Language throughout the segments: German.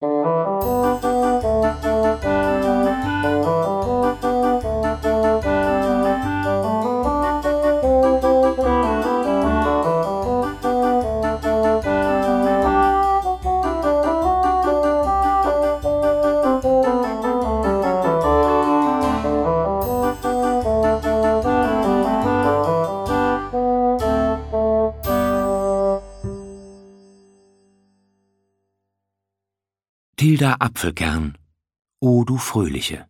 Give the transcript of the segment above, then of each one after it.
Tilda Apfelkern, O du Fröhliche.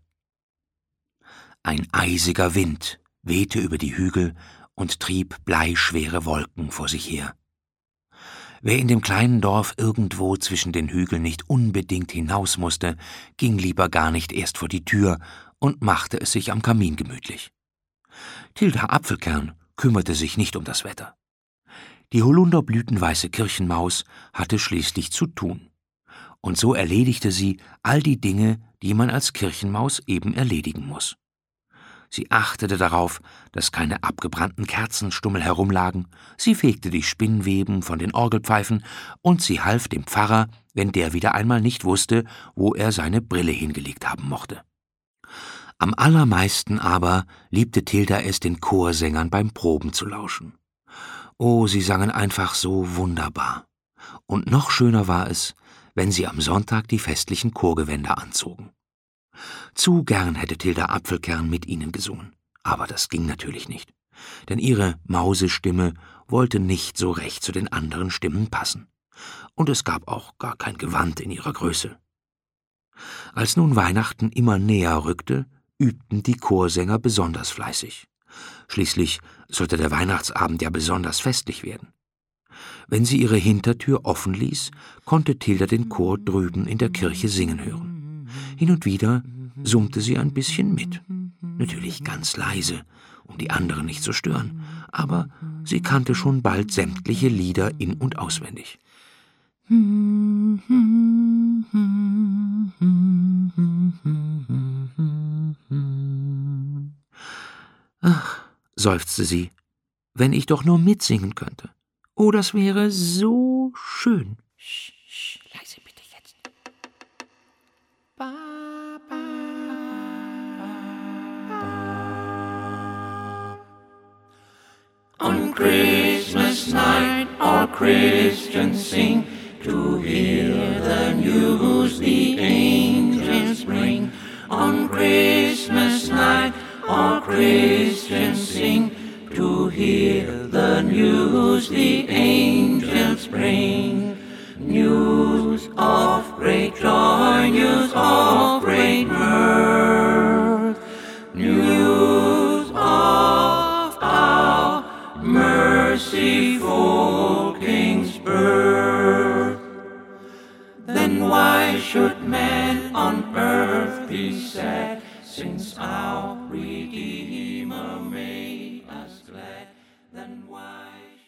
Ein eisiger Wind wehte über die Hügel und trieb bleischwere Wolken vor sich her. Wer in dem kleinen Dorf irgendwo zwischen den Hügeln nicht unbedingt hinaus musste, ging lieber gar nicht erst vor die Tür und machte es sich am Kamin gemütlich. Tilda Apfelkern kümmerte sich nicht um das Wetter. Die holunderblütenweiße Kirchenmaus hatte schließlich zu tun. Und so erledigte sie all die Dinge, die man als Kirchenmaus eben erledigen muss. Sie achtete darauf, dass keine abgebrannten Kerzenstummel herumlagen, sie fegte die Spinnweben von den Orgelpfeifen und sie half dem Pfarrer, wenn der wieder einmal nicht wusste, wo er seine Brille hingelegt haben mochte. Am allermeisten aber liebte Tilda es, den Chorsängern beim Proben zu lauschen. Oh, sie sangen einfach so wunderbar. Und noch schöner war es, wenn sie am Sonntag die festlichen Chorgewänder anzogen. Zu gern hätte Tilda Apfelkern mit ihnen gesungen, aber das ging natürlich nicht, denn ihre Mausestimme wollte nicht so recht zu den anderen Stimmen passen, und es gab auch gar kein Gewand in ihrer Größe. Als nun Weihnachten immer näher rückte, übten die Chorsänger besonders fleißig. Schließlich sollte der Weihnachtsabend ja besonders festlich werden. Wenn sie ihre Hintertür offen ließ, konnte Tilda den Chor drüben in der Kirche singen hören. Hin und wieder summte sie ein bisschen mit. Natürlich ganz leise, um die anderen nicht zu stören, aber sie kannte schon bald sämtliche Lieder in- und auswendig. Ach, seufzte sie, wenn ich doch nur mitsingen könnte. Oh, das wäre so schön. Leise bitte jetzt. On Christmas night all Christians sing to hear the news the angels bring. On Christmas night all Christians sing to hear the news the angels bring. News of great joy, news of great mirth, news of our merciful King's birth. Then why should man on earth be sad, since our Redeemer made us glad? Then why